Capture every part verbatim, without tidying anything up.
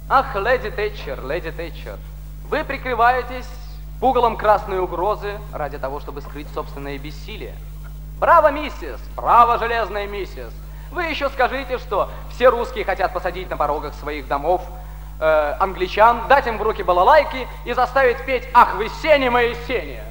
Ах, леди Тэтчер, леди Тэтчер, вы прикрываетесь пугалом красной угрозы ради того, чтобы скрыть собственное бессилие. Браво, миссис, браво, железная миссис. Вы еще скажите, что все русские хотят посадить на порогах своих домов э, англичан, дать им в руки балалайки и заставить петь «Ах, вы сени мои сени».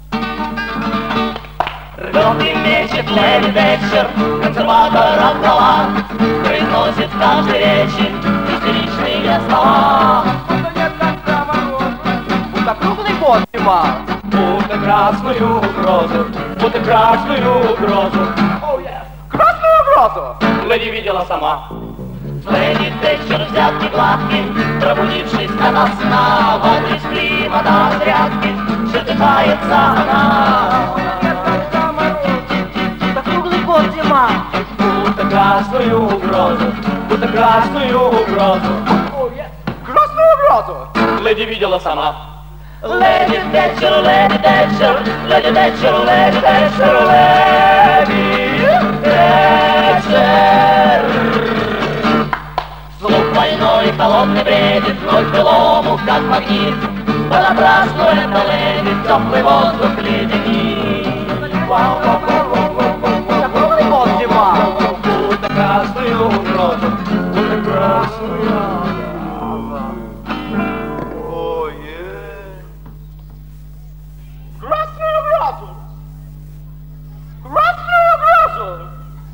Рвет и мечет леди Тэтчер, консерваторов права, произносит в каждой речи истеричные слова. Будто нет конца мороза, будто круглый год зима, Будто красную угрозу, будто красную угрозу. oh, yes. Красную угрозу Леди видела сама. Леди Тэтчер взятки гладкий, пробудившись ото сна, в адрес климата разрядки чертыхается она. Круглый год зима. Будто красную угрозу, будто красную угрозу. Oh, yes. Красную угрозу. Леди видела сама. Леди Тэтчер, леди Тэтчер, леди Тэтчер, леди Тэтчер, леди Тэтчер. Слух больной, холодный бредит, вновь былому, как магнит. Понапрасну это леди, теплый воздух леденит. Круглый год зима. Будто красную угрозу, будто красную. Красную угрозу. Красную угрозу.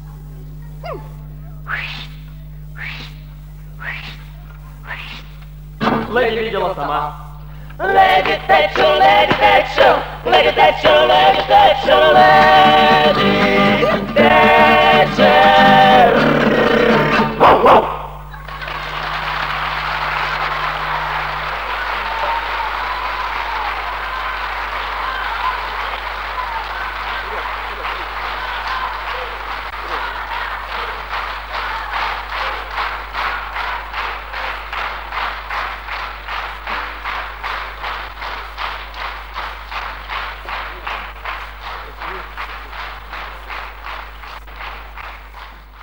Леди видела сама. Леди Тэтчер, леди Тэтчер, леди Тэтчер, леди Тэтчер, леди Тэтчер. Воу-воу!